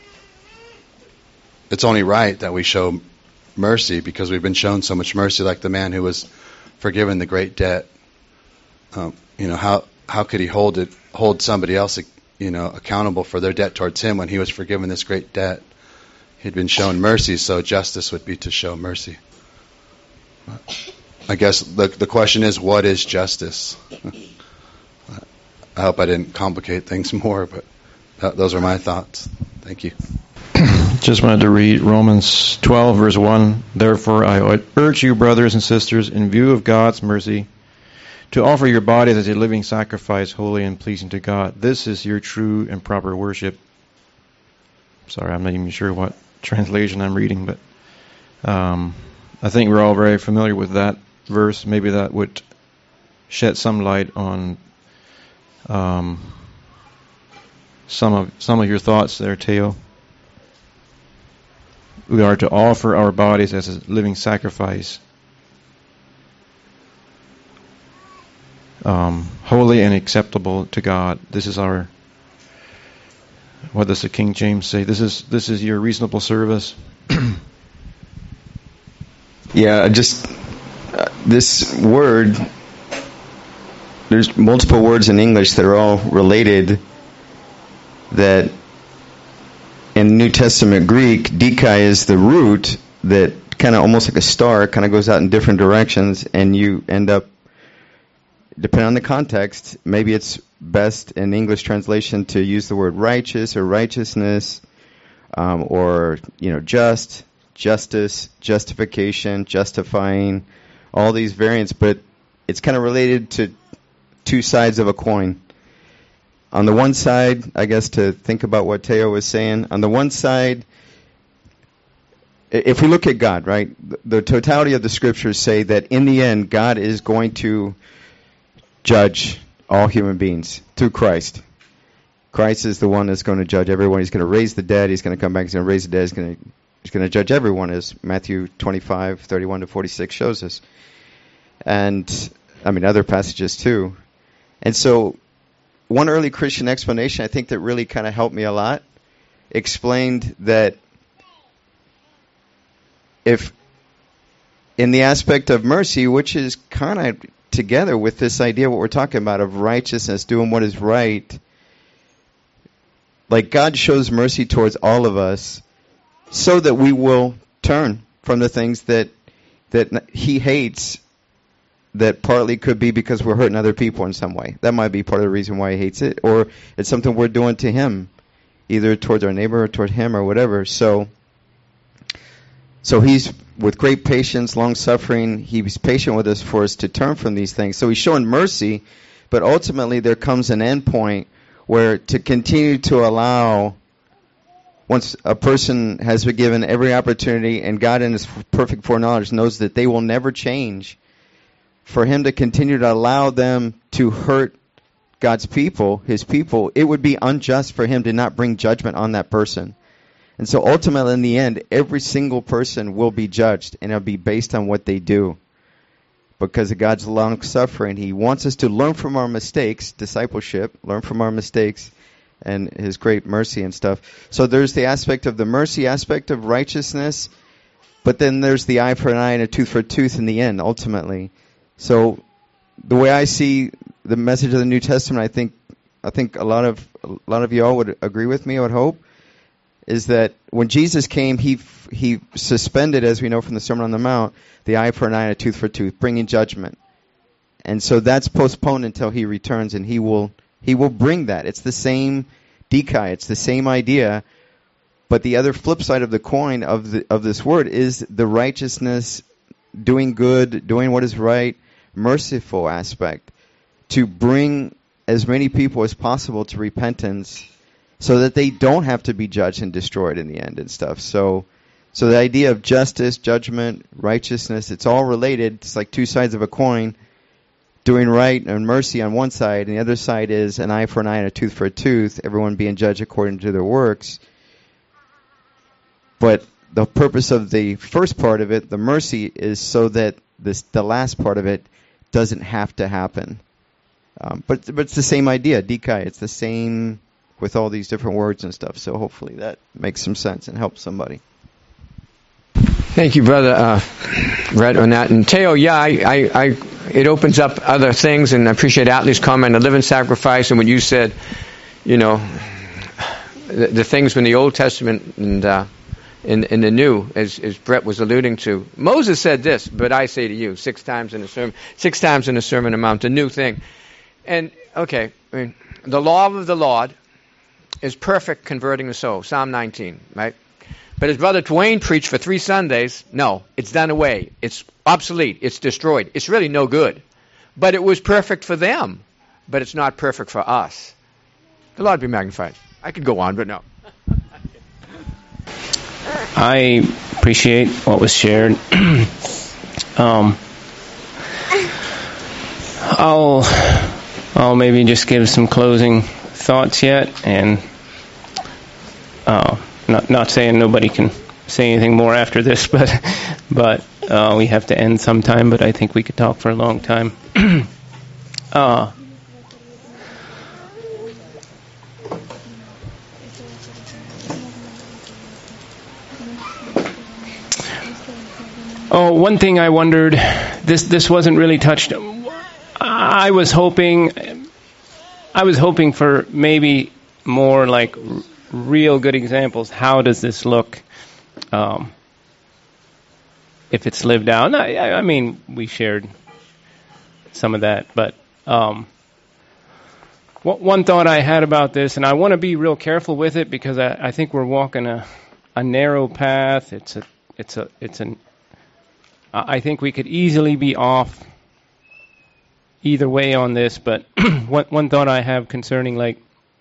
It's only right that we show mercy because we've been shown so much mercy. Like the man who was forgiven the great debt. Um, you know how how could he hold it hold somebody else? You know, accountable for their debt towards him when he was forgiven this great debt. He'd been shown mercy, so justice would be to show mercy. I guess the the question is, what is justice? I hope I didn't complicate things more, but th- those are my thoughts. Thank you. Just wanted to read Romans twelve, verse one. "Therefore I urge you, brothers and sisters, in view of God's mercy, to offer your bodies as a living sacrifice, holy and pleasing to God. This is your true and proper worship." Sorry, I'm not even sure what translation I'm reading, but um, I think we're all very familiar with that verse. Maybe that would shed some light on um, some of some of your thoughts there, Teo. We are to offer our bodies as a living sacrifice, Um, holy and acceptable to God. This is our, what does the King James say? This is this is your reasonable service. Yeah, just uh, this word, there's multiple words in English that are all related that in New Testament Greek, dikai is the root that kind of almost like a star, kind of goes out in different directions, and you end up, depending on the context, maybe it's best in English translation to use the word righteous or righteousness, um, or, you know, just, justice, justification, justifying, all these variants, but it's kind of related to two sides of a coin. On the one side, I guess to think about what Teo was saying, on the one side, if we look at God, right, the totality of the scriptures say that in the end, God is going to judge all human beings through Christ. Christ is the one that's going to judge everyone. He's going to raise the dead. He's going to come back. He's going to raise the dead. He's going to, he's going to judge everyone, as Matthew twenty-five, thirty-one to forty-six shows us. And, I mean, other passages too. And so, one early Christian explanation, I think, that really kind of helped me a lot, explained that if, in the aspect of mercy, which is kind of together with this idea, what we're talking about, of righteousness, doing what is right, like God shows mercy towards all of us so that we will turn from the things that that he hates, that partly could be because we're hurting other people in some way. That might be part of the reason why he hates it, or it's something we're doing to him, either towards our neighbor or toward him or whatever. So, so he's, with great patience, long-suffering, he's patient with us for us to turn from these things. So he's showing mercy, but ultimately there comes an end point where to continue to allow, once a person has been given every opportunity, and God in his perfect foreknowledge knows that they will never change, for him to continue to allow them to hurt God's people, his people, it would be unjust for him to not bring judgment on that person. And so ultimately, in the end, every single person will be judged, and it'll be based on what they do. because of God's long suffering. He wants us to learn from our mistakes, discipleship, learn from our mistakes, and His great mercy and stuff. So there's the aspect of the mercy aspect of righteousness, but then there's the eye for an eye and a tooth for a tooth in the end, ultimately. So the way I see the message of the New Testament, I think I think a lot of a lot of y'all would agree with me, I would hope, is that when Jesus came, he he suspended, as we know from the Sermon on the Mount, the eye for an eye and a tooth for a tooth, bringing judgment. And so that's postponed until He returns, and He will He will bring that. It's the same dekai, it's the same idea, but the other flip side of the coin of the of this word is the righteousness, doing good, doing what is right, merciful aspect, to bring as many people as possible to repentance, so that they don't have to be judged and destroyed in the end and stuff. So, so the idea of justice, judgment, righteousness, it's all related. It's like two sides of a coin. Doing right and mercy on one side, and the other side is an eye for an eye and a tooth for a tooth, everyone being judged according to their works. But the purpose of the first part of it, the mercy, is so that this the last part of it doesn't have to happen. Um, but but it's the same idea, dekai. It's the same with all these different words and stuff. So hopefully that makes some sense and helps somebody. Thank you, Brother uh, Brett, on that. And Teo, yeah, I, I, I, it opens up other things, and I appreciate Atlee's comment, a living sacrifice, and when you said, you know, the, the things from the Old Testament and uh, in, in the New, as, as Brett was alluding to. Moses said this, but I say to you, six times in the sermon, six times in the Sermon on the Mount, a new thing. And, okay, I mean, the law of the Lord is perfect, converting the soul, Psalm nineteen, right? But as Brother Dwayne preached for three Sundays, no, it's done away. It's obsolete. It's destroyed. It's really no good. But it was perfect for them. But it's not perfect for us. The Lord be magnified. I could go on, but no. I appreciate what was shared. um, I'll I'll maybe just give some closing thoughts yet, and uh, not not saying nobody can say anything more after this, but but uh, we have to end sometime. But I think we could talk for a long time. uh, Oh, one thing I wondered, this this wasn't really touched. I was hoping, I was hoping for maybe more like r- real good examples. How does this look um, if it's lived out? I, I mean, we shared some of that, but um, one thought I had about this, and I want to be real careful with it because I, I think we're walking a, a narrow path. It's a, it's a, it's an I think we could easily be off either way on this, but one, one thought I have concerning like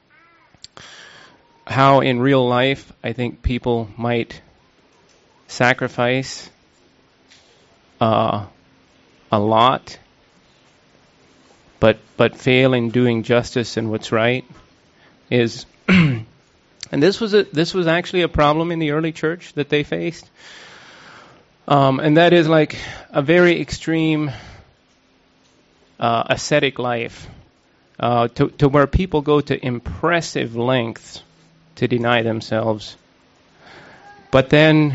how in real life I think people might sacrifice uh, a lot, but but fail in doing justice and what's right is, and this was a this was actually a problem in the early church that they faced. Um, and that is like a very extreme uh, ascetic life, uh, to, to where people go to impressive lengths to deny themselves. But then,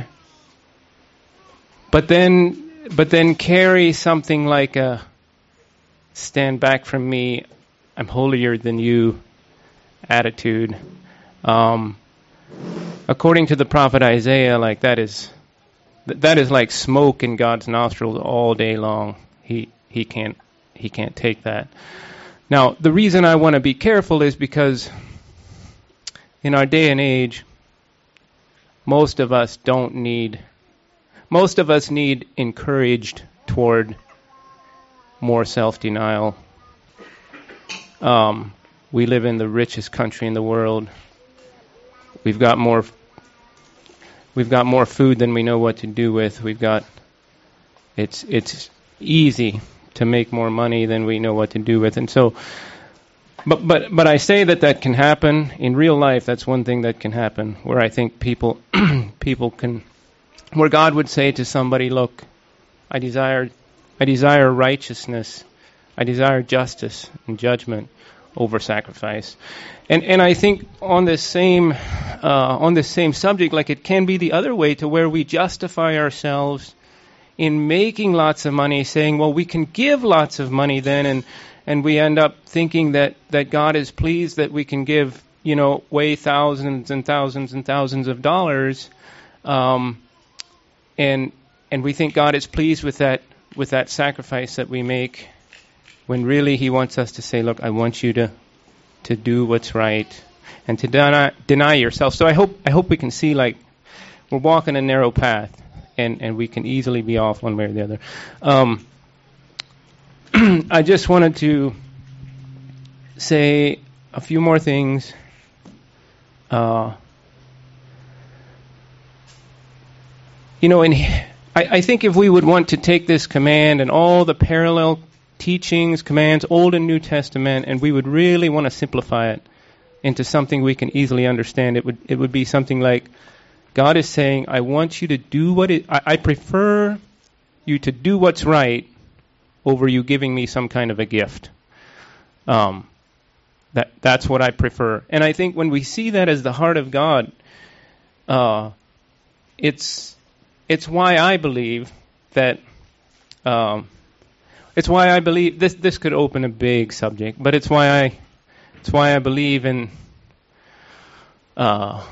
but then, but then carry something like a stand back from me, I'm holier than you attitude. Um, according to the prophet Isaiah, like that is. That is like smoke in God's nostrils all day long. He he can't he can't take that. Now, the reason I want to be careful is because in our day and age, most of us don't need, most of us need encouraged toward more self-denial. Um, we live in the richest country in the world. We've got more We've got more food than we know what to do with. We've got, it's it's easy to make more money than we know what to do with. And so, but but but I say that that can happen in real life. That's one thing that can happen where I think people people can, where God would say to somebody, look, I desire I desire righteousness. I desire justice and judgment over sacrifice. And and I think on this same uh, on this same subject, like it can be the other way to where we justify ourselves in making lots of money, saying, well, we can give lots of money then, and and we end up thinking that, that God is pleased that we can give, you know, way thousands and thousands and thousands of dollars, um, and and we think God is pleased with that with that sacrifice that we make, when really He wants us to say, look, I want you to to do what's right and to deny, deny yourself. So I hope I hope we can see, like, we're walking a narrow path, and, and we can easily be off one way or the other. Um, I just wanted to say a few more things. Uh, you know, and I, I think if we would want to take this command and all the parallel teachings, commands, Old and New Testament, and we would really want to simplify it into something we can easily understand, it would it would be something like, God is saying, I want you to do what it, I, I prefer you to do what's right over you giving me some kind of a gift. Um, that that's what I prefer. And I think when we see that as the heart of God, uh, it's it's why I believe that. Um, It's why I believe this. This could open a big subject, but it's why I, it's why I believe in, uh,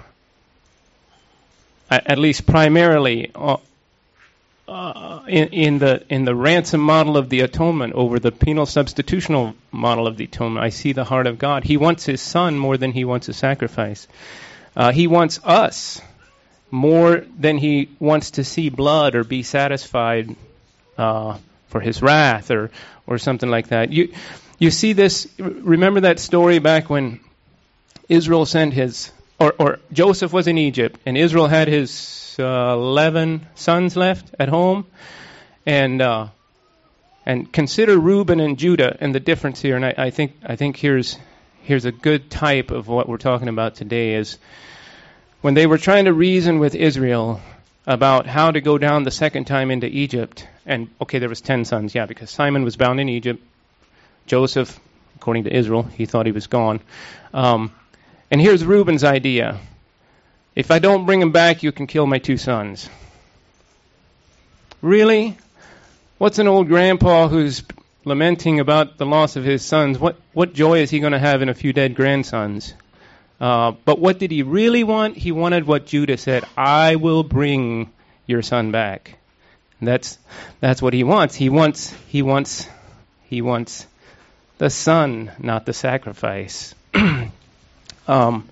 at least primarily, uh, uh, in, in the in the ransom model of the atonement over the penal substitutional model of the atonement. I see the heart of God. He wants His Son more than He wants a sacrifice. Uh, he wants us more than He wants to see blood or be satisfied. Uh, for His wrath, or or something like that. You you see this, remember that story back when Israel sent his, or, or Joseph was in Egypt, and Israel had his uh, eleven sons left at home, and uh, and consider Reuben and Judah and the difference here, and I, I think I think here's here's a good type of what we're talking about today, is when they were trying to reason with Israel about how to go down the second time into Egypt. And, okay, there was ten sons, yeah, because Simon was bound in Egypt. Joseph, according to Israel, he thought he was gone. Um, and here's Reuben's idea. If I don't bring him back, you can kill my two sons. Really? What's an old grandpa who's lamenting about the loss of his sons? What, what joy is he going to have in a few dead grandsons? Uh, but what did he really want? He wanted what Judah said, I will bring your son back. And that's that's what he wants. He wants he wants he wants the son, not the sacrifice. um,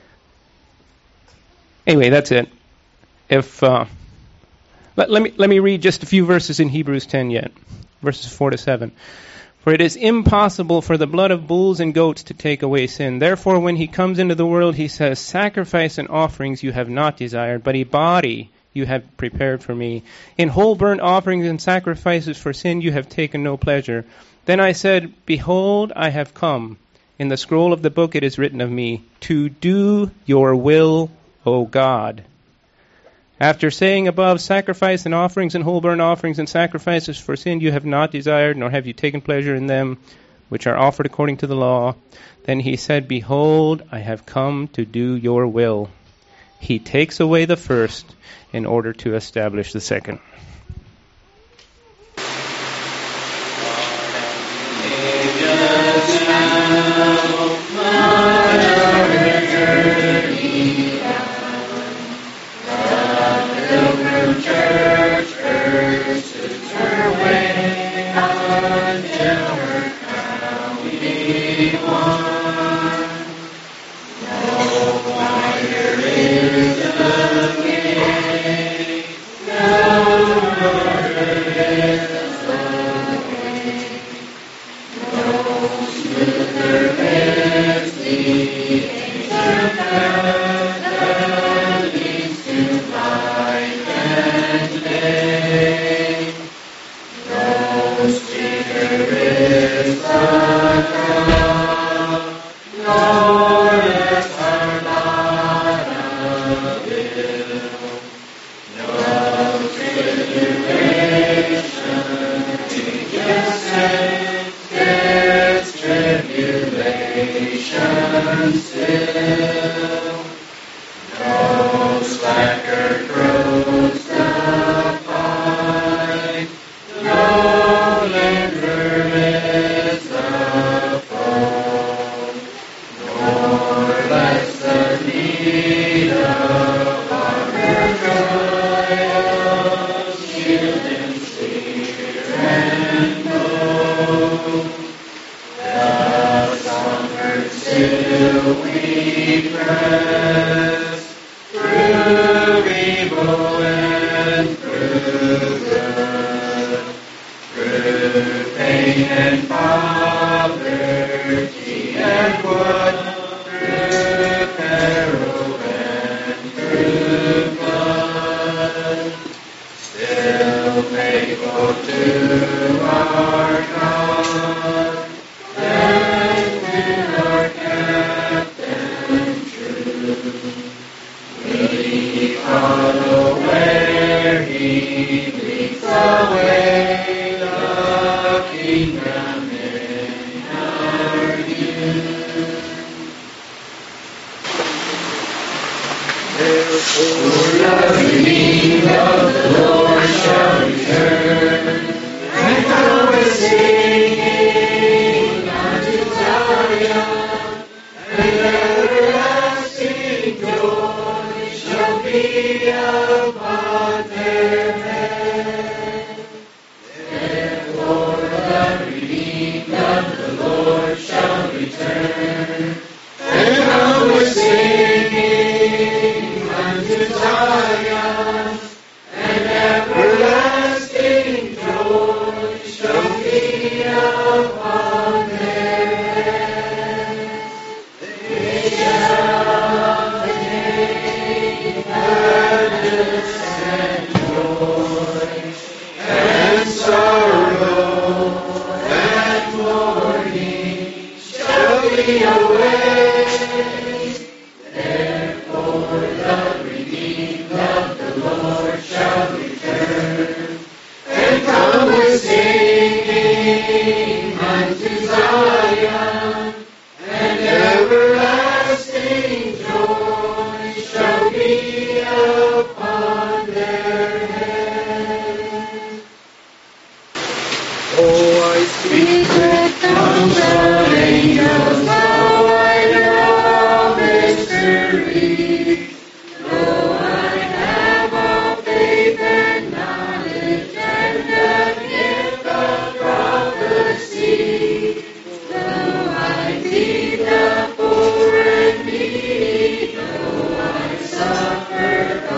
anyway, that's it. If uh, let, let me let me read just a few verses in Hebrews ten yet, verses four to seven. For it is impossible for the blood of bulls and goats to take away sin. Therefore, when He comes into the world, He says, sacrifice and offerings you have not desired, but a body you have prepared for me. In whole burnt offerings and sacrifices for sin you have taken no pleasure. Then I said, behold, I have come. In the scroll of the book it is written of me, to do your will, O God. After saying above, sacrifice and offerings and whole burnt offerings and sacrifices for sin you have not desired, nor have you taken pleasure in them, which are offered according to the law. Then He said, behold, I have come to do your will. He takes away the first in order to establish the second. No and poverty and wood, through peril and through blood, still faithful to our God, and will our Captain true. We follow where He leads the way, the kingdom in our youth. Therefore the redeemed of the Lord shall return, and come with singing unto Zion, and everlasting joy shall be upon their head. Therefore the redeemed of the Lord shall return, and come with singing unto Zion, and everlasting joy shall be upon their heads. They shall obtain gladness and joy, and sorrow and mourning shall be away. Therefore the redeemed of the Lord shall return, and come with singing unto Zion, and everlasting joy shall be upon their heads. Oh, I speak with tongues of angels, though I know all mysteries, though I have all faith and knowledge and the gift of prophecy, though I feed the poor and needy, though I suffer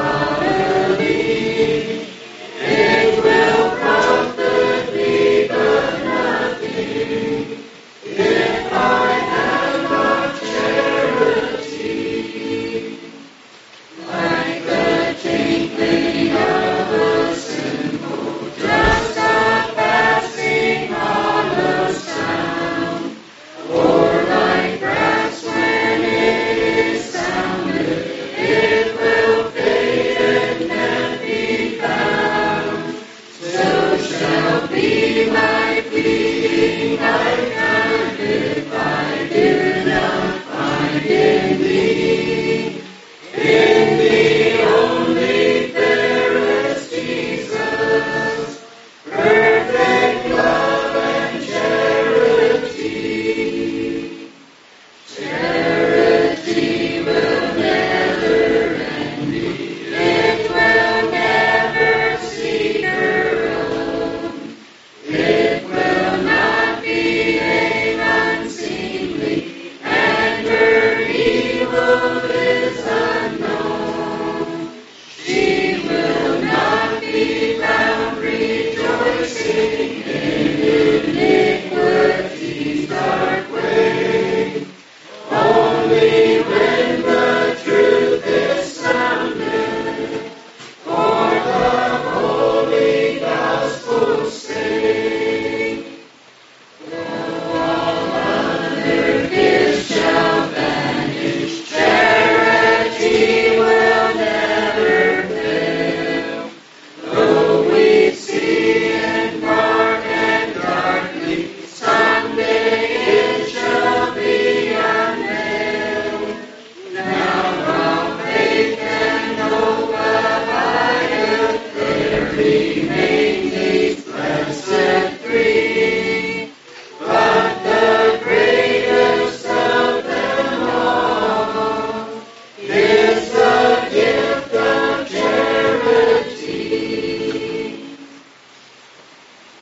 bodily, it will profit me but nothing if I have not charity. Like the tinkling of a cymbal, just a passing hollow sound, or like brass when it is sounded, it will fade and then be found. So shall be my pleading, I count if I do not find in thee, in the only fairest Jesus, perfect love and charity. Charity will never end, it will never seek her own, it will not behave unseemly, and her evil is unknown. She will not be found rejoicing in